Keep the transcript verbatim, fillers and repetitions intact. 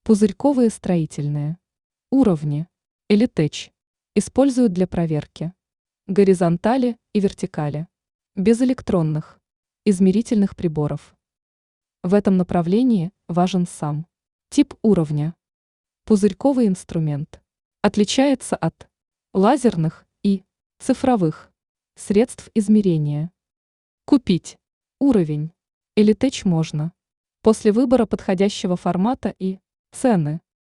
Пузырьковые строительные уровни Elitech используют для проверки горизонтали и вертикали без электронных измерительных приборов. В этом направлении важен сам тип уровня. Пузырьковый инструмент отличается от лазерных и цифровых средств измерения. Купить уровень Elitech можно после выбора подходящего формата и цены.